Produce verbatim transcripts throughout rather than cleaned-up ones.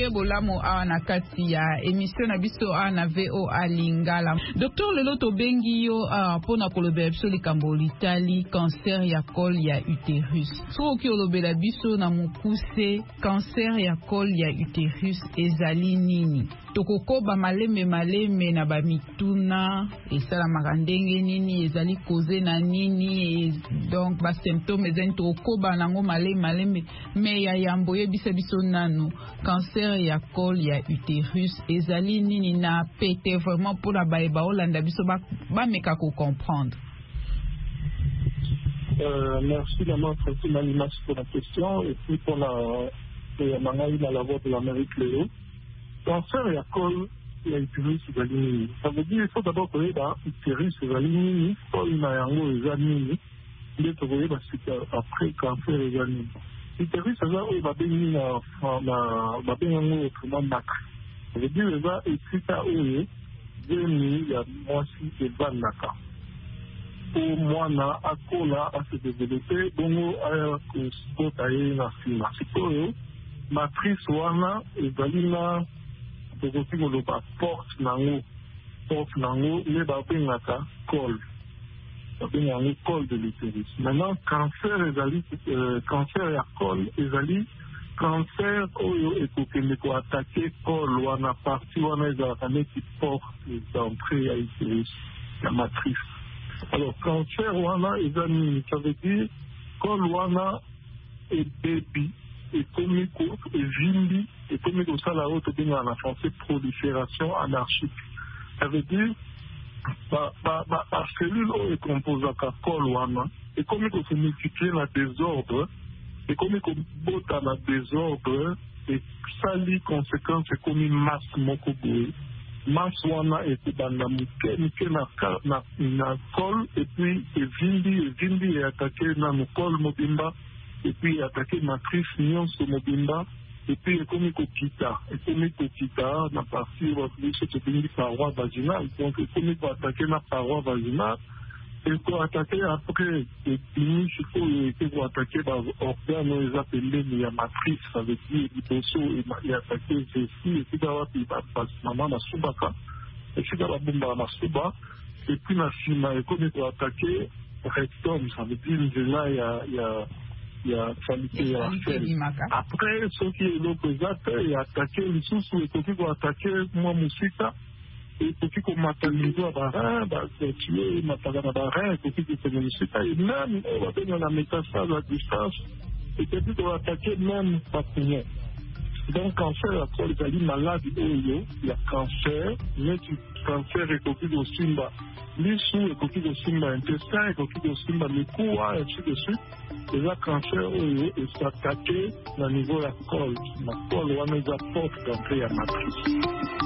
boye bolamo awa na kati ya émission na biso awa na V O A Lingala. Docteur lelo tobengi yo pona kolobela biso likambo litali cancer ya col ya utérus. Soki olobela biso na mukuse cancer ya col ya utérus ezali nini? Tokokoba malembe malembe na bamituna esalamaka ndenge nini, ezali koze na nini, donc ba symptômes ezali tokokoba nango malembe malembe. Me ya yambo yebisa biso nanu cancer ya col ya utérus ezali nini na pete vraiment pour la baeba olanda biso ba ba meka ko comprendre. Euh, merci maman Francine Alimas pour la question et puis pour la euh, Mangaï dans la voix de l'Amérique Léo. Cancer ya col ya utérus ezali nini? Ça veut dire il faut d'abord koyeba utérus ezali nini, col na yango ezali nini, nde tokoyeba sika après cancer ezali nini. Utérus eza oyo babengi na babengi yango autrement macre. Ça veut dire eza esika oyo zemi ya mwasi evandaka po mwana akola ase développe bongo aya kosipota ye na nsima. Sikoyo matrice wana ezali na tokoki koloba porte nango porte nango nde babengaka col, babenga yango col de l'utérus. Maintenant cancer ezali euh, cancer ya col ezali cancer oyo ekokende koatake col wana parti wana ezalaka neti porte d'entrée ya utérus ya matrice. Alors cancer wana eza nini? Ça veut dire col wana ebebi ekomi ko evimbi ekomi kosala oyo tobengaka na français prolifération anarchique. Ça veut dire bacellule oyo ekomposaka col wana ekomi kosemultiplie na désordre, ekomi kobota na désordre esali conséquence ekomi masse moko boye. Masse wana ekobanda moke moke na, na col epuis evimbi evimbi eatake nano col mobimba epuis eatake matrice nyonso mobimba epuis ekomi kokita ekomi kokita na partie biso tobengi paroi vaginale. Donc ekomi koatake na paroi vaginale ekoatake après ebimi sikoyo eke koatake baorgane oyo eza pembeni ya matrice. Ça veut dire liboso eatake vessie esika wapi mama basubaka esika babombaka basuba epuis na nsima ekomi koatake rectum. Ça veut dire nzela ya ya ya qualité ya sel. Après soki eloko eza te eatake lisusu ekoki koatake mwa mosika ekoki komata niveau ya barein batue emataka na barein ekoki kokende mosika e même oyo babenga na métastase à distance ekoki koatake même bapoumon. Donc cancer ya col ezali maladi oyo ya cancer neti cancer ekoki kosimba lisu, ekoki kosimba intestin, ekoki kosimba mikuwa ainsi de suite. Eza cancer oyo esatake na niveau ya col, na col wana eza porte d'entrée ya matrice.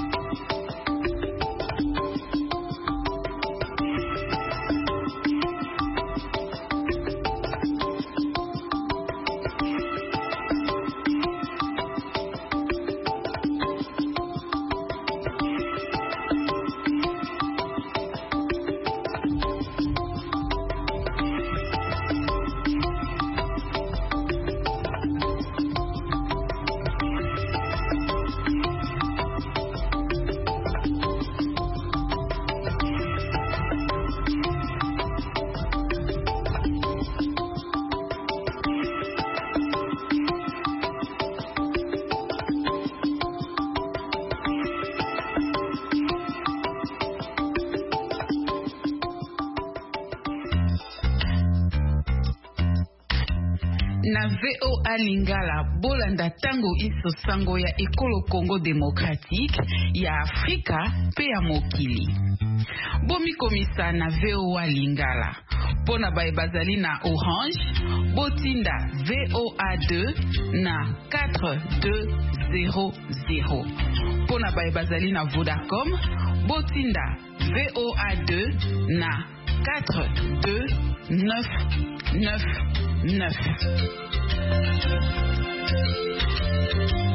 Na V O A Lingala bolanda tango iso sango ya ekolo Congo démocratique ya Afrika pe ya mokili. Bomi komisa na V O A Lingala pona bae bazali na Orange botinda V O A deux na quatre deux zéro zéro. Pona bae bazali na Vodacom botinda V O A deux na quatre deux neuf neuf neuf.